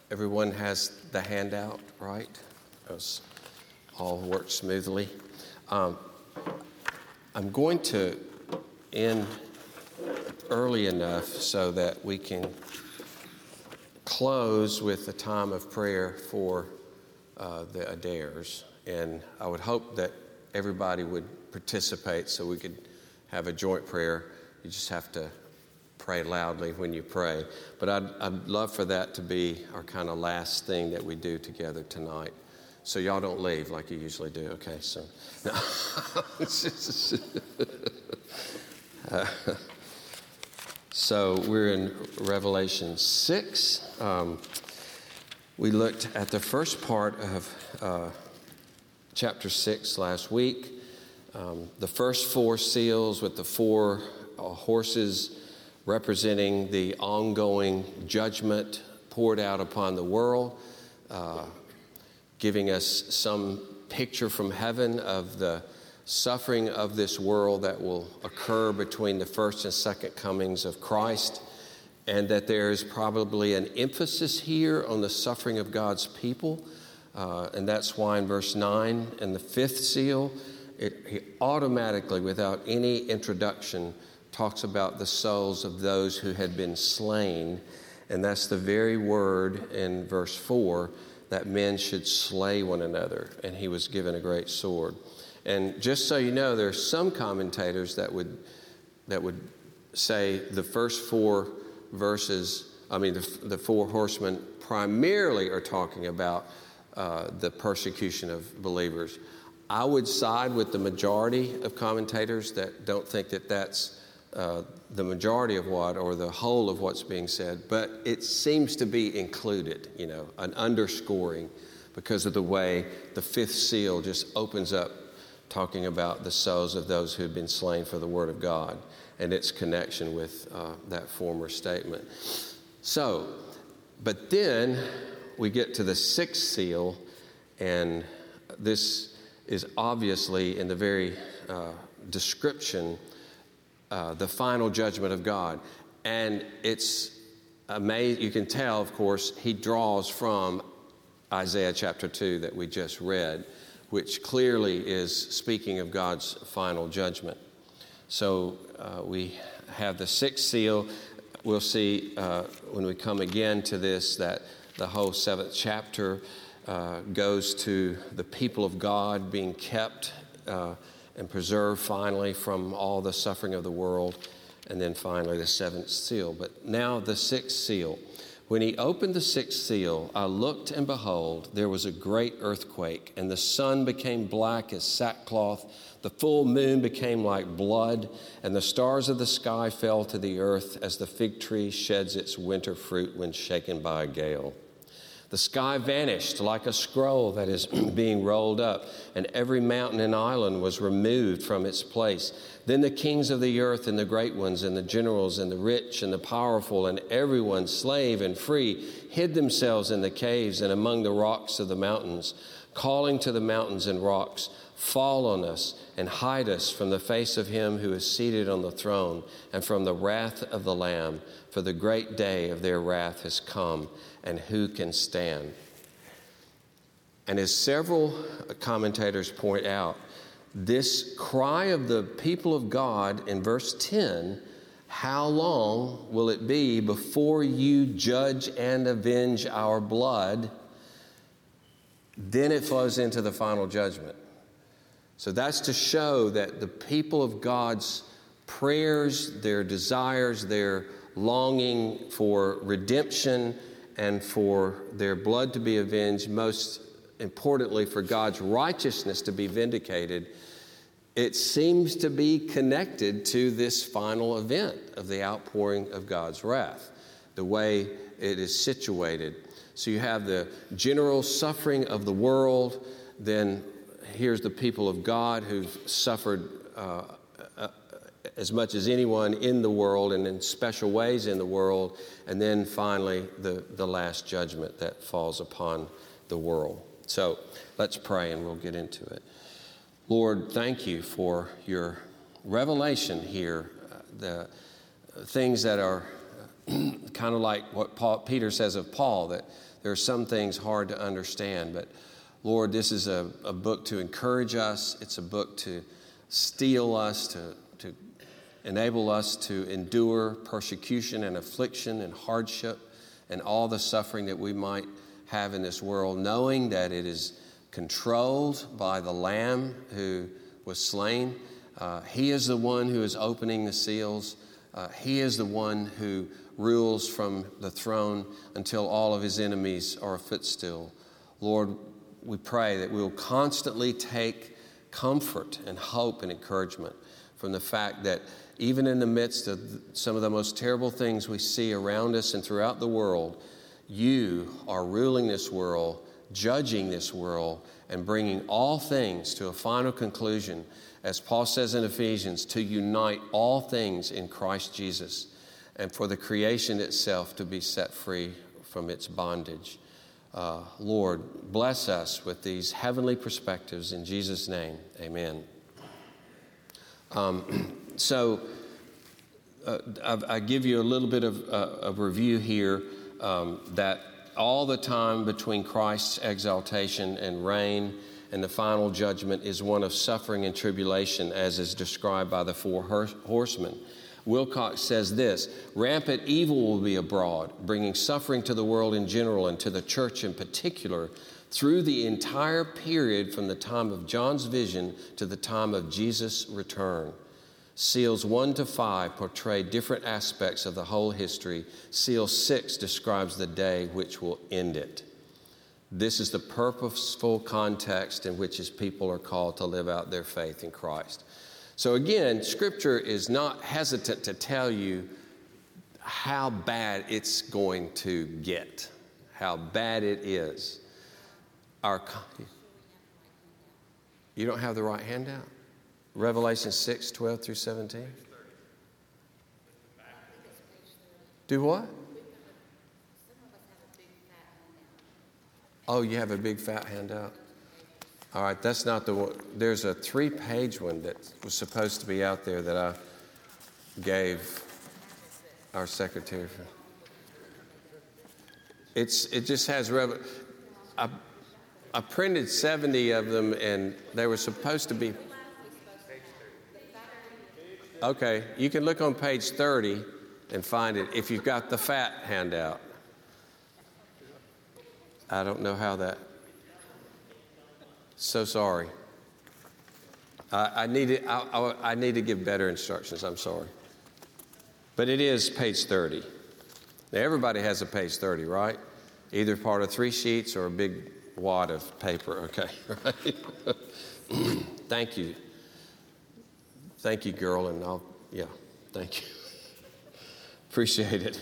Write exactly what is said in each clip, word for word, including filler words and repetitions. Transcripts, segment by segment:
Everyone has the handout, right? Those all work smoothly. Um, I'm going to end early enough so that we can close with a time of prayer for uh, the Adaires. And I would hope that everybody would participate so we could have a joint prayer. You just have to pray loudly when you pray. But I'd, I'd love for that to be our kind of last thing that we do together tonight. So y'all don't leave like you usually do. Okay, so. No. uh, so we're in Revelation six. Um, we looked at the first part of uh, chapter six last week. Um, the first four seals with the four uh, horses representing the ongoing judgment poured out upon the world, uh, giving us some picture from heaven of the suffering of this world that will occur between the first and second comings of Christ, and that there is probably an emphasis here on the suffering of God's people. Uh, and that's why in verse nine and the fifth seal, it, he automatically, without any introduction, talks about the souls of those who had been slain. And that's the very word in verse four, that men should slay one another. And he was given a great sword. And just so you know, there are some commentators that would that would say the first four verses, I mean, the, the four horsemen primarily are talking about uh, the persecution of believers. I would side with the majority of commentators that don't think that that's Uh, the majority of what, or the whole of what's being said, but it seems to be included, you know, an underscoring because of the way the fifth seal just opens up talking about the souls of those who have been slain for the word of God and its connection with uh, that former statement. So, but then we get to the sixth seal, and this is obviously in the very uh, description Uh, the final judgment of God. And it's amazing. You can tell, of course, he draws from Isaiah chapter two that we just read, which clearly is speaking of God's final judgment. So uh, we have the sixth seal. We'll see uh, when we come again to this that the whole seventh chapter uh, goes to the people of God being kept uh, and preserved finally from all the suffering of the world, and then finally the seventh seal. But now the sixth seal. When he opened the sixth seal, I looked, and behold, there was a great earthquake, and the sun became black as sackcloth, the full moon became like blood, and the stars of the sky fell to the earth as the fig tree sheds its winter fruit when shaken by a gale. The sky vanished like a scroll that is being rolled up, and every mountain and island was removed from its place. Then the kings of the earth and the great ones and the generals and the rich and the powerful and everyone, slave and free, hid themselves in the caves and among the rocks of the mountains, calling to the mountains and rocks, fall on us and hide us from the face of him who is seated on the throne and from the wrath of the Lamb, for the great day of their wrath has come, and who can stand? And as several commentators point out, this cry of the people of God in verse ten, how long will it be before you judge and avenge our blood? Then it flows into the final judgment. So that's to show that the people of God's prayers, their desires, their longing for redemption and for their blood to be avenged, most importantly for God's righteousness to be vindicated, it seems to be connected to this final event of the outpouring of God's wrath, the way it is situated. So you have the general suffering of the world, then here's the people of God who've suffered uh, uh, as much as anyone in the world and in special ways in the world, and then finally the, the last judgment that falls upon the world. So let's pray and we'll get into it. Lord, thank you for your revelation here, uh, the things that are kind of like what Paul, Peter says of Paul, that there are some things hard to understand. But Lord, this is a, a book to encourage us. It's a book to steel us, to, to enable us to endure persecution and affliction and hardship and all the suffering that we might have in this world, knowing that it is controlled by the Lamb who was slain. Uh, he is the one who is opening the seals. Uh, he is the one who rules from the throne until all of his enemies are a footstool. Lord, we pray that we will constantly take comfort and hope and encouragement from the fact that even in the midst of some of the most terrible things we see around us and throughout the world, you are ruling this world, judging this world, and bringing all things to a final conclusion, as Paul says in Ephesians, to unite all things in Christ Jesus, and for the creation itself to be set free from its bondage. Uh, Lord, bless us with these heavenly perspectives in Jesus' name. Amen. Um, so uh, I, I give you a little bit of, uh, of review here, um, that all the time between Christ's exaltation and reign and the final judgment is one of suffering and tribulation, as is described by the four horsemen. Wilcox says this: rampant evil will be abroad, bringing suffering to the world in general and to the church in particular through the entire period from the time of John's vision to the time of Jesus' return. Seals one to five portray different aspects of the whole history. Seal six describes the day which will end it. This is the purposeful context in which his people are called to live out their faith in Christ. So again, Scripture is not hesitant to tell you how bad it's going to get, how bad it is. Our, you don't have the right handout? Revelation six, twelve through seventeen? Do what? Oh, you have a big fat handout? All right, that's not the one. There's a three-page one that was supposed to be out there that I gave our secretary. It's it just has Rev- I, I printed seventy of them, and they were supposed to be. Okay, you can look on page thirty and find it if you've got the fat handout. I don't know how that. So sorry. I, I need to, I, I, I need to give better instructions. I'm sorry. But it is page thirty. Now, everybody has a page thirty, right? Either part of three sheets or a big wad of paper. Okay, right? Thank you. Thank you, girl. And I'll, yeah, thank you. Appreciate it.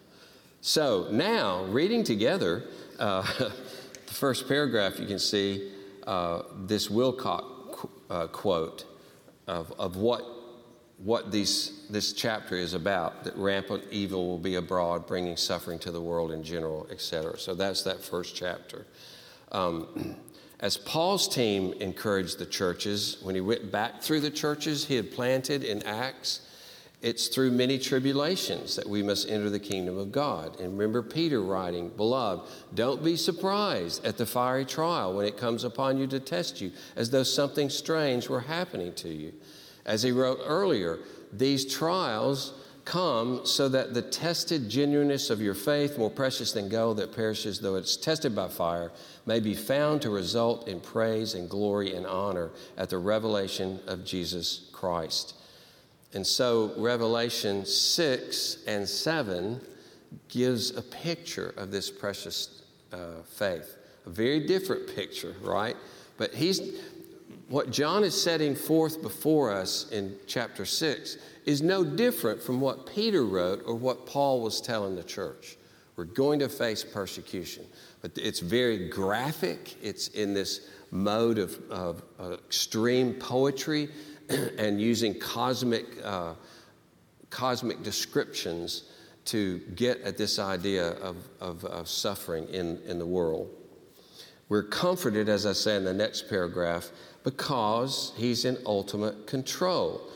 So now, reading together, uh, the first paragraph, you can see uh, this Wilcox qu- uh, quote of, of what what these this chapter is about, that rampant evil will be abroad, bringing suffering to the world in general, et cetera. So that's that first chapter. Um, as Paul's team encouraged the churches, when he went back through the churches he had planted in Acts, it's through many tribulations that we must enter the kingdom of God. And remember Peter writing, "Beloved, don't be surprised at the fiery trial when it comes upon you to test you, as though something strange were happening to you." As he wrote earlier, these trials come so that the tested genuineness of your faith, more precious than gold that perishes though it's tested by fire, may be found to result in praise and glory and honor at the revelation of Jesus Christ. And so Revelation six and seven gives a picture of this precious uh, faith. A very different picture, right? But he's what John is setting forth before us in chapter six is no different from what Peter wrote or what Paul was telling the church. We're going to face persecution, but it's very graphic. It's in this mode of, of uh, extreme poetry and using cosmic uh, cosmic descriptions to get at this idea of, of, of suffering in, in the world. We're comforted, as I say in the next paragraph, because he's in ultimate control.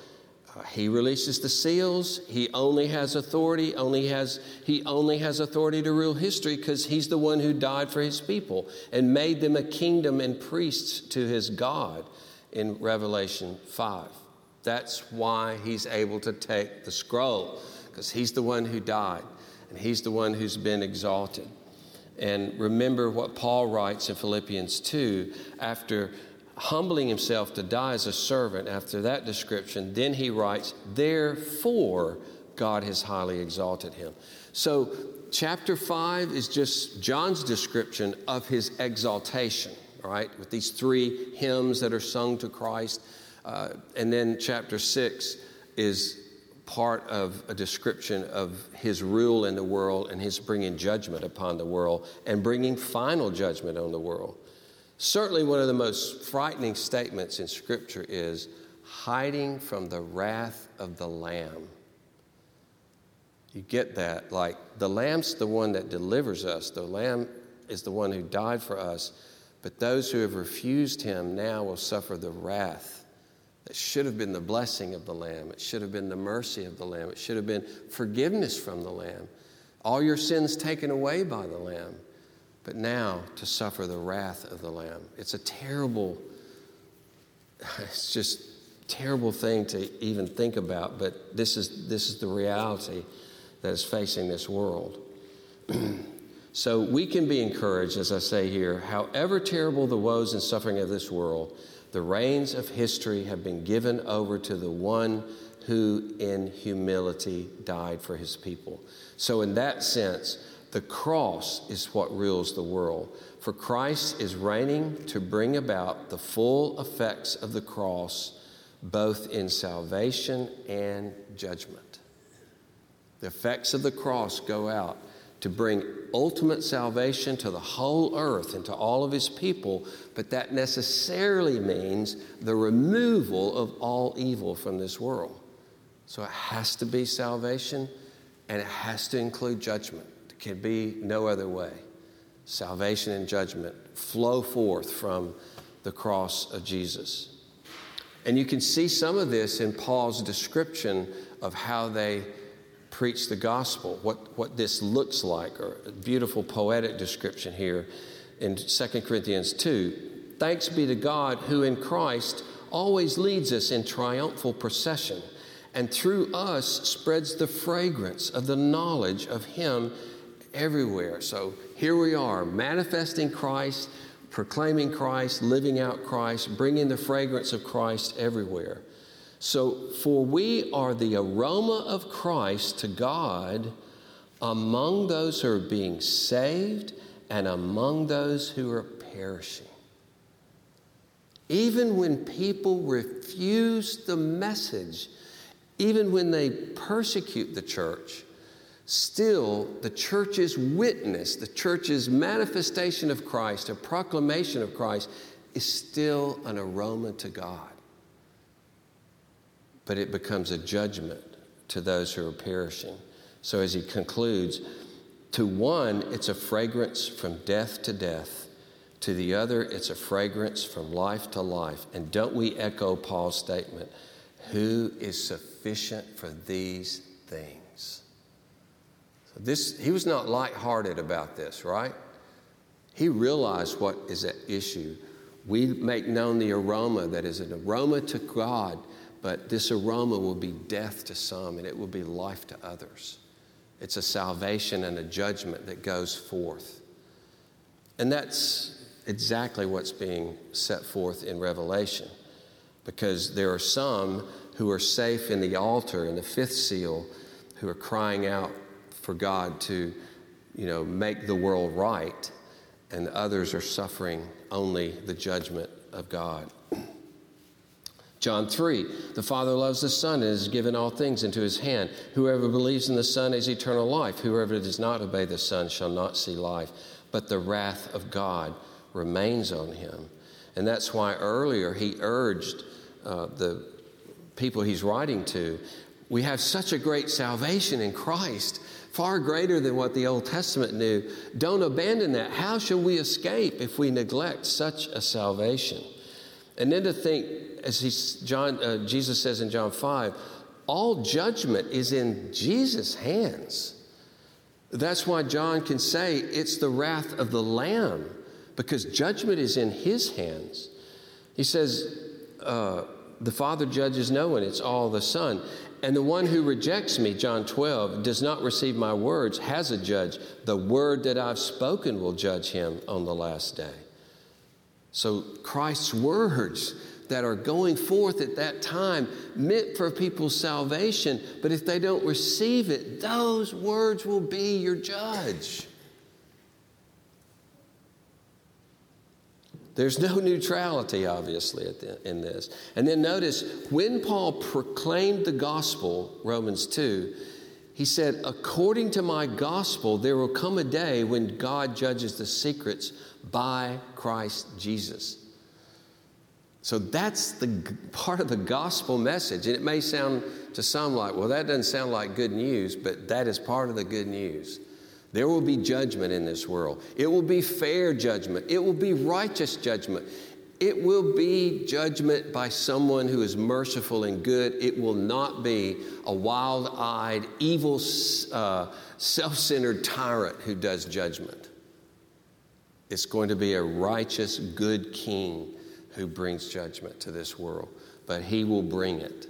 Uh, he releases the seals. He only has authority. Only has he only has authority to rule history because he's the one who died for his people and made them a kingdom and priests to his God in Revelation five. That's why he's able to take the scroll, because he's the one who died and he's the one who's been exalted. And remember what Paul writes in Philippians two, after humbling himself to die as a servant, after that description, then he writes, therefore God has highly exalted him. So chapter five is just John's description of his exaltation, right? With these three hymns that are sung to Christ. Uh, and then chapter six is part of a description of his rule in the world and his bringing judgment upon the world and bringing final judgment on the world. Certainly one of the most frightening statements in Scripture is hiding from the wrath of the Lamb. You get that? Like, the Lamb's the one that delivers us. The Lamb is the one who died for us. But those who have refused him now will suffer the wrath. That should have been the blessing of the Lamb. It should have been the mercy of the Lamb. It should have been forgiveness from the Lamb. All your sins taken away by the Lamb. But now to suffer the wrath of the Lamb. It's a terrible, it's just a terrible thing to even think about, but this is this is the reality that is facing this world. So we can be encouraged, as I say here, however terrible the woes and suffering of this world, the reins of history have been given over to the one who in humility died for his people. So in that sense, the cross is what rules the world. For Christ is reigning to bring about the full effects of the cross, both in salvation and judgment. The effects of the cross go out to bring ultimate salvation to the whole earth and to all of his people, but that necessarily means the removal of all evil from this world. So it has to be salvation, and it has to include judgment. Can be no other way. Salvation and judgment flow forth from the cross of Jesus. And you can see some of this in Paul's description of how they preach the gospel, what, what this looks like, or a beautiful poetic description here in Second Corinthians two. Thanks be to God who in Christ always leads us in triumphal procession, and through us spreads the fragrance of the knowledge of him everywhere. So here we are, manifesting Christ, proclaiming Christ, living out Christ, bringing the fragrance of Christ everywhere. So, for we are the aroma of Christ to God among those who are being saved and among those who are perishing. Even when people refuse the message, even when they persecute the church, still, the church's witness, the church's manifestation of Christ, a proclamation of Christ, is still an aroma to God. But it becomes a judgment to those who are perishing. So as he concludes, to one, it's a fragrance from death to death. To the other, it's a fragrance from life to life. And don't we echo Paul's statement, who is sufficient for these things? This, he was not lighthearted about this, right? He realized what is at issue. We make known the aroma that is an aroma to God, but this aroma will be death to some and it will be life to others. It's a salvation and a judgment that goes forth. And that's exactly what's being set forth in Revelation, because there are some who are safe in the altar in the fifth seal who are crying out for God to, you know, make the world right, and others are suffering only the judgment of God. John three, the Father loves the Son and has given all things into his hand. Whoever believes in the Son has eternal life. Whoever does not obey the Son shall not see life, but the wrath of God remains on him. And that's why earlier he urged uh, the people he's writing to, we have such a great salvation in Christ, far greater than what the Old Testament knew. Don't abandon that. How shall we escape if we neglect such a salvation? And then to think, as he, John, uh, Jesus says in John five, all judgment is in Jesus' hands. That's why John can say it's the wrath of the Lamb, because judgment is in his hands. He says, uh, the Father judges no one, it's all the Son. And the one who rejects me, John twelve, does not receive my words, has a judge. The word that I've spoken will judge him on the last day. So Christ's words that are going forth at that time meant for people's salvation, but if they don't receive it, those words will be your judge. There's no neutrality, obviously, at the, in this. And then notice, when Paul proclaimed the gospel, Romans two, he said, according to my gospel, there will come a day when God judges the secrets by Christ Jesus. So that's the part of the gospel message. And it may sound to some like, well, that doesn't sound like good news, but that is part of the good news. There will be judgment in this world. It will be fair judgment. It will be righteous judgment. It will be judgment by someone who is merciful and good. It will not be a wild-eyed, evil, uh, self-centered tyrant who does judgment. It's going to be a righteous, good king who brings judgment to this world. But he will bring it.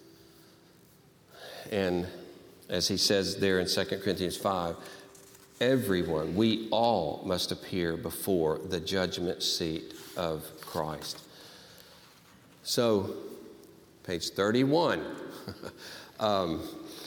And as he says there in Second Corinthians five, everyone, we all must appear before the judgment seat of Christ. So, page thirty-one. um,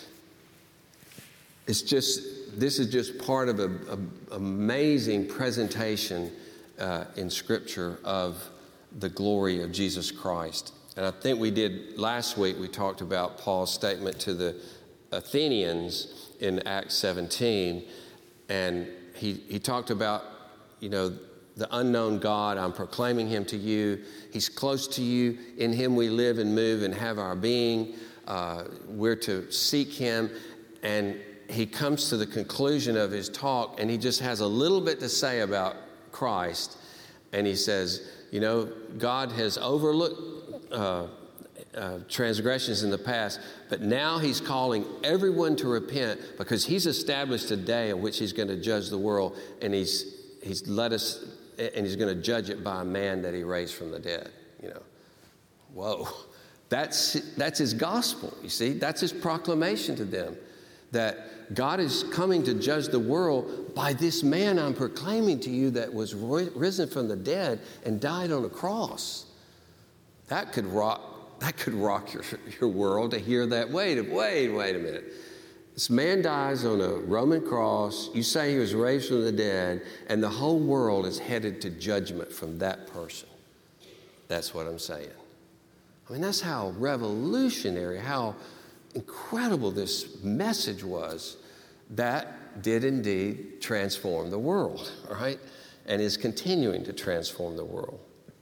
it's just, this is just part of an amazing presentation uh, in Scripture of the glory of Jesus Christ. And I think we did last week, we talked about Paul's statement to the Athenians in Acts seventeen. And he, he talked about, you know, the unknown God. I'm proclaiming him to you. He's close to you. In him we live and move and have our being. Uh, we're to seek him. And he comes to the conclusion of his talk, and he just has a little bit to say about Christ. And he says, you know, God has overlooked uh, uh, transgressions in the past, but now he's calling everyone to repent, because he's established a day in which he's going to judge the world, and he's he's let us, and he's going to judge it by a man that he raised from the dead. You know, whoa, that's that's his gospel. You see, that's his proclamation to them, that God is coming to judge the world by this man I'm proclaiming to you that was risen from the dead and died on a cross. That could rock. That could rock your, your world to hear that. Wait, wait, wait a minute. This man dies on a Roman cross. You say he was raised from the dead, and the whole world is headed to judgment from that person. That's what I'm saying. I mean, that's how revolutionary, how incredible this message was. That did indeed transform the world, all right? And is continuing to transform the world.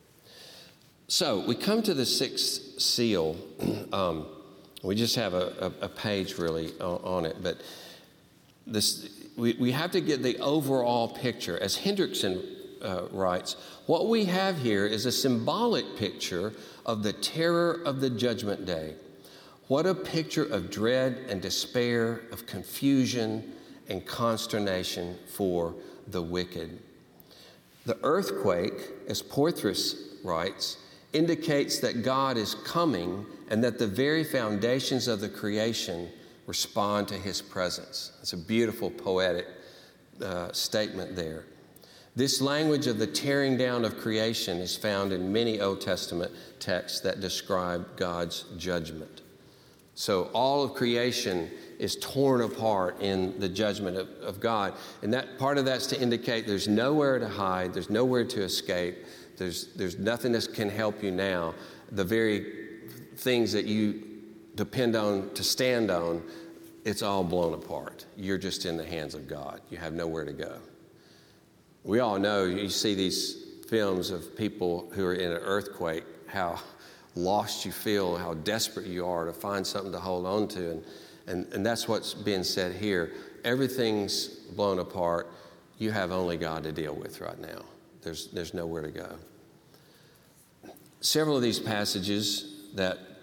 So we come to the sixth seal. Um, we just have a, a, a page really on, on it, but this we, we have to get the overall picture. As Hendrickson uh, writes, what we have here is a symbolic picture of the terror of the judgment day. What a picture of dread and despair, of confusion and consternation for the wicked. The earthquake, as Porthus writes, indicates that God is coming and that the very foundations of the creation respond to his presence. It's a beautiful poetic uh, statement there. This language of the tearing down of creation is found in many Old Testament texts that describe God's judgment. So all of creation is torn apart in the judgment of, of God. And that part of that's to indicate there's nowhere to hide, there's nowhere to escape. There's, there's nothing that can help you now. The very things that you depend on to stand on, it's all blown apart. You're just in the hands of God. You have nowhere to go. We all know, you see these films of people who are in an earthquake, how lost you feel, how desperate you are to find something to hold on to. And, and, and that's what's being said here. Everything's blown apart. You have only God to deal with right now. There's, there's nowhere to go. Several of these passages that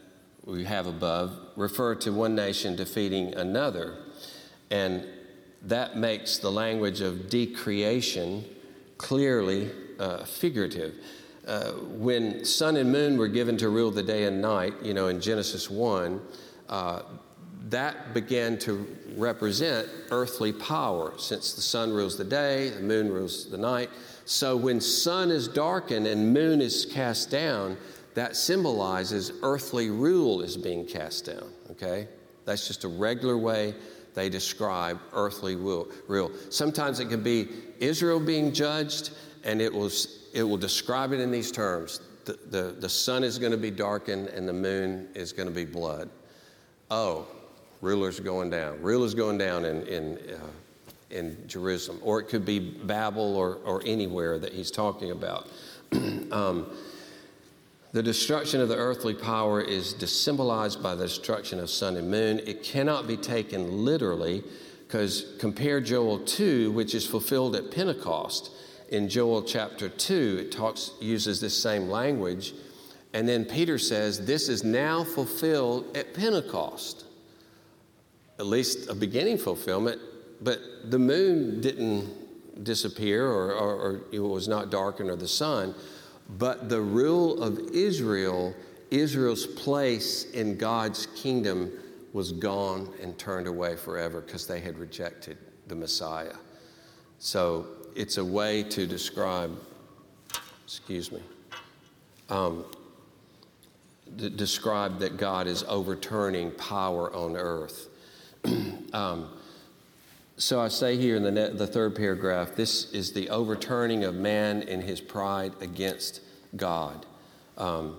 we have above refer to one nation defeating another, and that makes the language of decreation clearly uh, figurative. Uh, when sun and moon were given to rule the day and night, you know, in Genesis one, uh, that began to represent earthly power, since the sun rules the day, the moon rules the night. So when sun is darkened and moon is cast down, that symbolizes earthly rule is being cast down, okay? That's just a regular way they describe earthly rule. Sometimes it can be Israel being judged, and it will, it will describe it in these terms. The, the, the sun is going to be darkened and the moon is going to be blood. Oh, rulers going down. Rulers going down in, in, uh, in Jerusalem. Or it could be Babel or, or anywhere that he's talking about. um, The destruction of the earthly power is symbolized by the destruction of sun and moon. It cannot be taken literally, because compare Joel two, which is fulfilled at Pentecost. In Joel chapter two, it talks uses this same language. And then Peter says, this is now fulfilled at Pentecost. At least a beginning fulfillment, but the moon didn't disappear or, or, or it was not darkened, or the sun. But the rule of Israel, Israel's place in God's kingdom, was gone and turned away forever because they had rejected the Messiah. So it's a way to describe, excuse me, um, to describe that God is overturning power on earth. um, So I say here in the, net, the third paragraph, this is the overturning of man in his pride against God. Um,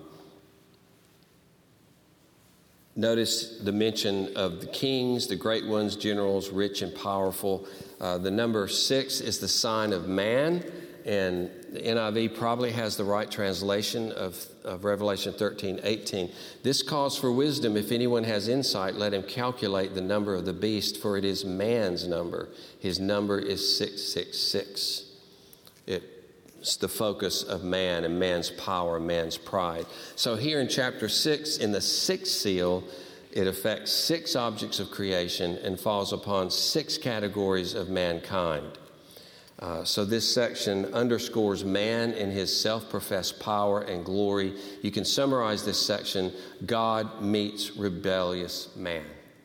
notice the mention of the kings, the great ones, generals, rich and powerful. Uh, the number six is the sign of man, and the N I V probably has the right translation of, of Revelation thirteen eighteen. This calls for wisdom. If anyone has insight, let him calculate the number of the beast, for it is man's number. His number is six six six. It's the focus of man and man's power, man's pride. So here in chapter six, in the sixth seal, it affects six objects of creation and falls upon six categories of mankind. Uh, so this section underscores man in his self-professed power and glory. You can summarize this section: God meets rebellious man.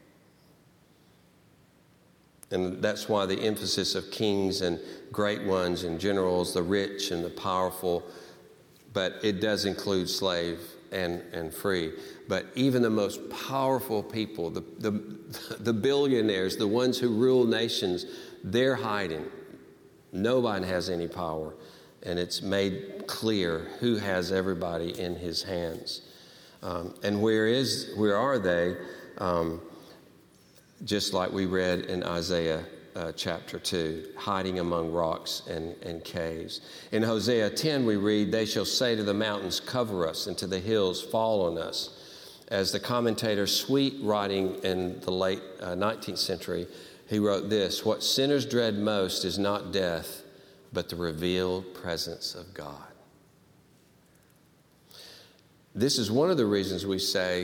And that's why the emphasis of kings and great ones and generals, the rich and the powerful, but it does include slave and, and free. But even the most powerful people, the, the, the billionaires, the ones who rule nations, they're hiding. Nobody has any power, and it's made clear who has everybody in his hands. Um, and where is where are they? Um, just like we read in Isaiah uh, chapter two, hiding among rocks and, and caves. In Hosea ten, we read, "They shall say to the mountains, cover us, and to the hills, fall on us." As the commentator Sweet, writing in the late uh, nineteenth century, he wrote this: "What sinners dread most is not death, but the revealed presence of God." This is one of the reasons we say,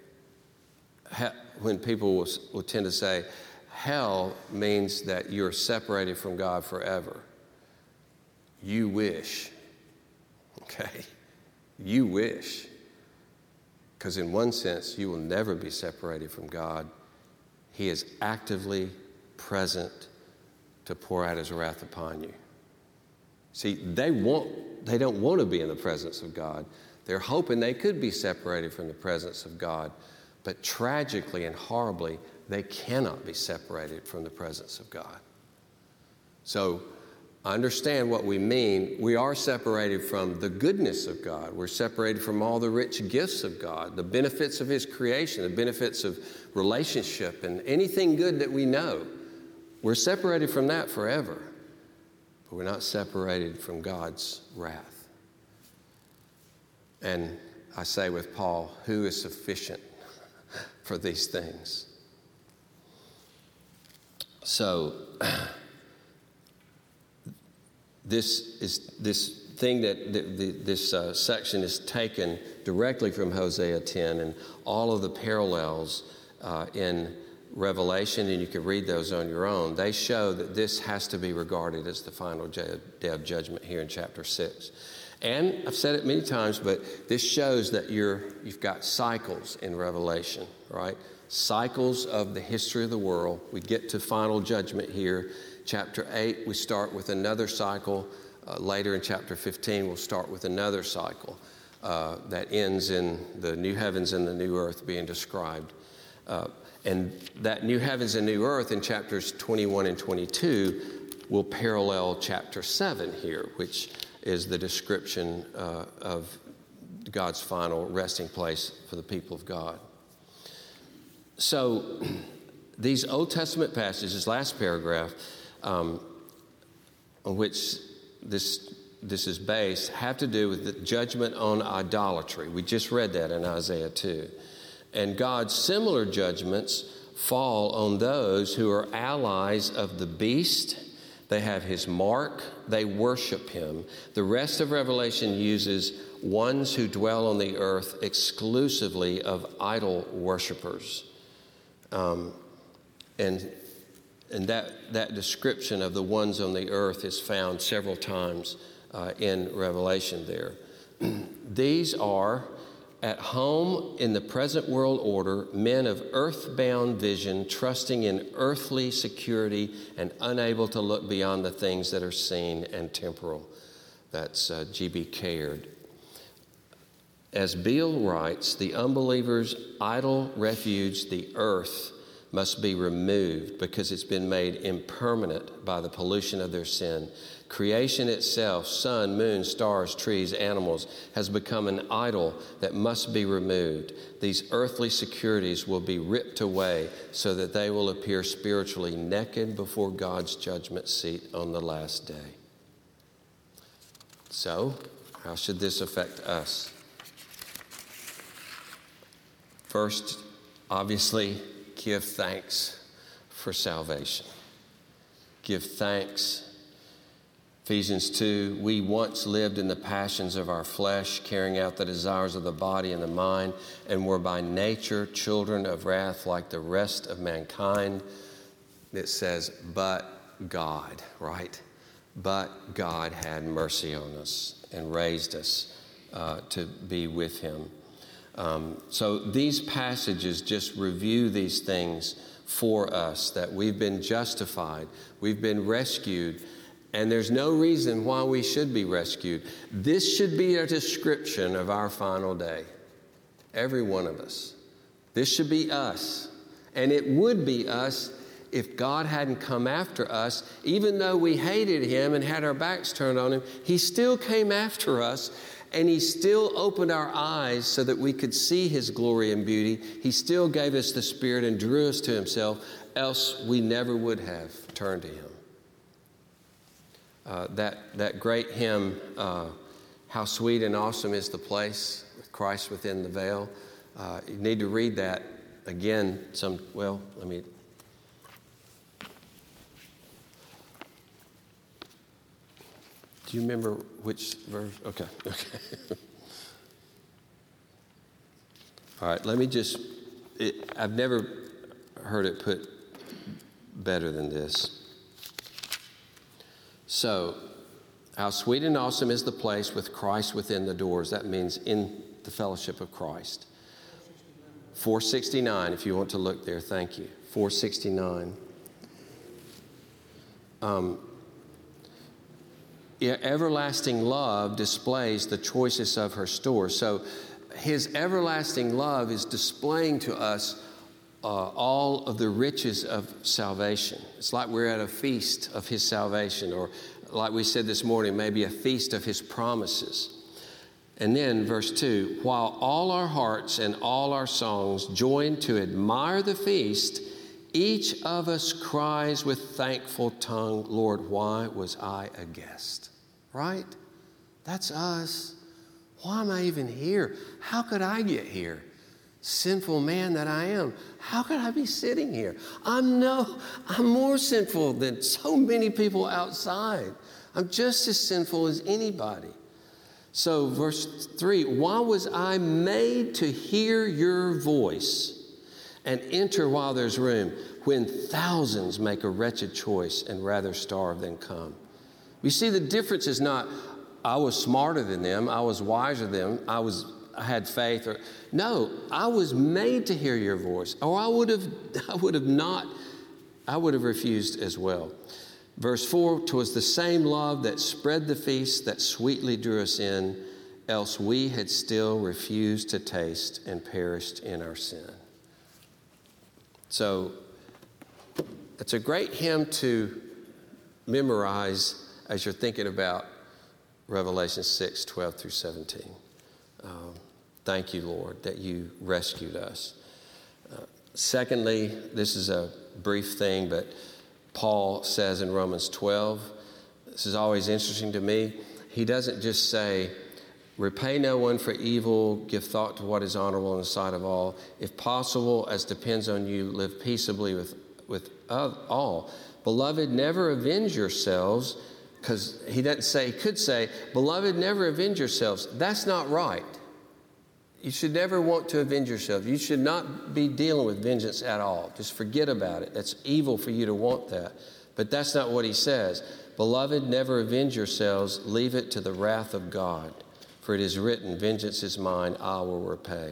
when people will, will tend to say, hell means that you're separated from God forever. You wish, okay? You wish. Because in one sense, you will never be separated from God. He is actively present to pour out his wrath upon you. See, they want, they don't want to be in the presence of God. They're hoping they could be separated from the presence of God. But tragically and horribly, they cannot be separated from the presence of God. So understand what we mean. We are separated from the goodness of God. We're separated from all the rich gifts of God, the benefits of his creation, the benefits of relationship, and anything good that we know. We're separated from that forever. But we're not separated from God's wrath. And I say with Paul, who is sufficient for these things? So this is this thing that the, the, this uh, section is taken directly from Hosea ten and all of the parallels uh, in Revelation, and you can read those on your own, they show that this has to be regarded as the final day of judgment here in chapter six. And I've said it many times, but this shows that you're, you've got cycles in Revelation, right? Cycles of the history of the world. We get to final judgment here. Chapter eight, we start with another cycle. Uh, later in chapter fifteen, we'll start with another cycle uh, that ends in the new heavens and the new earth being described. Uh, and that new heavens and new earth in chapters twenty-one and twenty-two will parallel chapter seven here, which is the description uh, of God's final resting place for the people of God. So these Old Testament passages, this last paragraph, um, on which this, this is based, have to do with the judgment on idolatry. We just read that in Isaiah two. And God's similar judgments fall on those who are allies of the beast. They have his mark. They worship him. The rest of Revelation uses ones who dwell on the earth exclusively of idol worshipers. Um, and and that, that description of the ones on the earth is found several times uh, in Revelation there. These are at home in the present world order, men of earthbound vision, trusting in earthly security and unable to look beyond the things that are seen and temporal. That's uh, G B Caird. As Beale writes, the unbeliever's idol refuge, the earth, must be removed because it's been made impermanent by the pollution of their sin. Creation itself, sun, moon, stars, trees, animals, has become an idol that must be removed. These earthly securities will be ripped away so that they will appear spiritually naked before God's judgment seat on the last day. So, how should this affect us? First, obviously, give thanks for salvation. Give thanks. Ephesians two, we once lived in the passions of our flesh, carrying out the desires of the body and the mind, and were by nature children of wrath like the rest of mankind. It says, but God, right? But God had mercy on us and raised us uh, to be with him. Um, so these passages just review these things for us, that we've been justified, we've been rescued, and there's no reason why we should be rescued. This should be a description of our final day. Every one of us. This should be us. And it would be us if God hadn't come after us. Even though we hated him and had our backs turned on him, he still came after us. And he still opened our eyes so that we could see his glory and beauty. He still gave us the Spirit and drew us to himself, else we never would have turned to him. Uh, that, that great hymn, uh, How Sweet and Awesome is the Place, with Christ within the veil. Uh, you need to read that again. Some, well, let me... Do you remember which verse? Okay, okay. All right, let me just, it, I've never heard it put better than this. So, how sweet and awesome is the place with Christ within the doors. That means in the fellowship of Christ. four sixty-nine, if you want to look there, thank you. four sixty-nine. Um, Yeah, everlasting love displays the choicest of her store. So his everlasting love is displaying to us uh, all of the riches of salvation. It's like we're at a feast of his salvation, or like we said this morning, maybe a feast of his promises. And then verse two, while all our hearts and all our songs join to admire the feast, each of us cries with thankful tongue, Lord, why was I a guest? Right? That's us. Why am I even here? How could I get here? Sinful man that I am. How could I be sitting here? I'm no, I'm more sinful than so many people outside. I'm just as sinful as anybody. So verse three, why was I made to hear your voice and enter while there's room, when thousands make a wretched choice and rather starve than come? You see, the difference is not, I was smarter than them, I was wiser than them, I was I had faith, or no, I was made to hear your voice, or I would have I would have not, I would have refused as well. Verse four, 'twas the same love that spread the feast that sweetly drew us in, else we had still refused to taste and perished in our sin. So it's a great hymn to memorize as you're thinking about Revelation six, twelve through seventeen. Um, thank you, Lord, that you rescued us. Uh, secondly, this is a brief thing, but Paul says in Romans twelve, this is always interesting to me, he doesn't just say, repay no one for evil, give thought to what is honorable in the sight of all. If possible, as depends on you, live peaceably with, with all. Beloved, never avenge yourselves, because he doesn't say, he could say, beloved, never avenge yourselves. That's not right. You should never want to avenge yourself. You should not be dealing with vengeance at all. Just forget about it. That's evil for you to want that. But that's not what he says. Beloved, never avenge yourselves. Leave it to the wrath of God. For it is written, vengeance is mine, I will repay.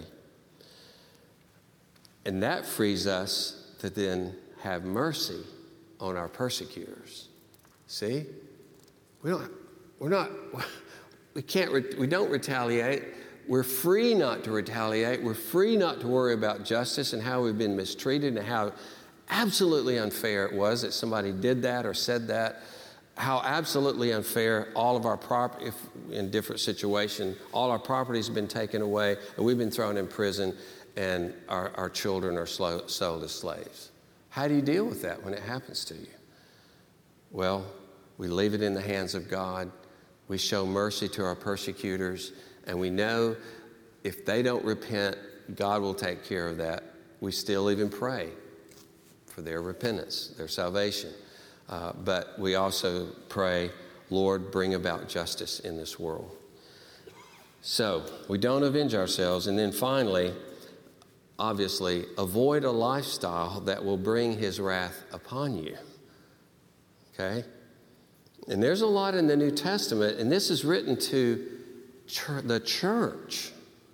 And that frees us to then have mercy on our persecutors. See? We don't, we're not, we can't, we don't retaliate. We're free not to retaliate. We're free not to worry about justice and how we've been mistreated and how absolutely unfair it was that somebody did that or said that. How absolutely unfair all of our property, if in different situations, all our properties have been taken away and we've been thrown in prison and our, our children are slow, sold as slaves. How do you deal with that when it happens to you? Well, we leave it in the hands of God. We show mercy to our persecutors, and we know if they don't repent, God will take care of that. We still even pray for their repentance, their salvation. Uh, but we also pray, Lord, bring about justice in this world. So we don't avenge ourselves. And then finally, obviously, avoid a lifestyle that will bring his wrath upon you. Okay? And there's a lot in the New Testament, and this is written to chur- the church.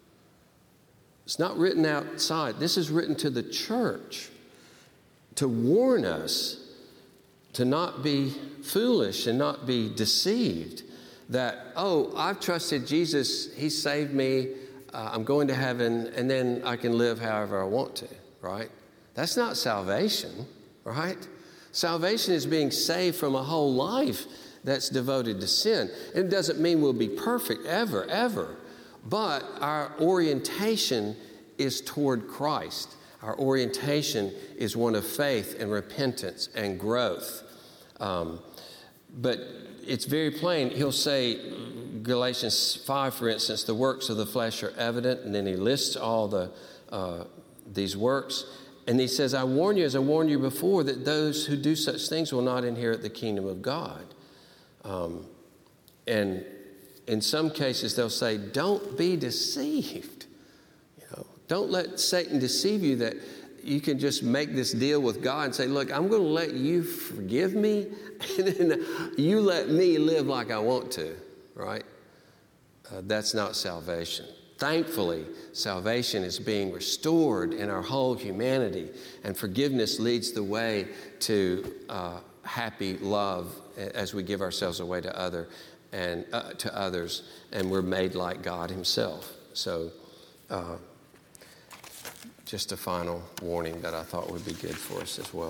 It's not written outside. This is written to the church to warn us to not be foolish and not be deceived that, oh, I've trusted Jesus, he saved me, uh, I'm going to heaven, and then I can live however I want to, right? That's not salvation, right? Salvation is being saved from a whole life that's devoted to sin. It doesn't mean we'll be perfect ever, ever, but our orientation is toward Christ. Our orientation is one of faith and repentance and growth. Um, but it's very plain. He'll say, Galatians five, for instance, the works of the flesh are evident, and then he lists all the uh, these works. And he says, I warn you, as I warned you before, that those who do such things will not inherit the kingdom of God. Um, and in some cases, they'll say, don't be deceived. You know, don't let Satan deceive you that you can just make this deal with God and say, look, I'm going to let you forgive me, and then you let me live like I want to, right? Uh, that's not salvation. Thankfully, salvation is being restored in our whole humanity, and forgiveness leads the way to uh, happy love as we give ourselves away to other and uh, to others, and we're made like God himself. So uh, just a final warning that I thought would be good for us as well.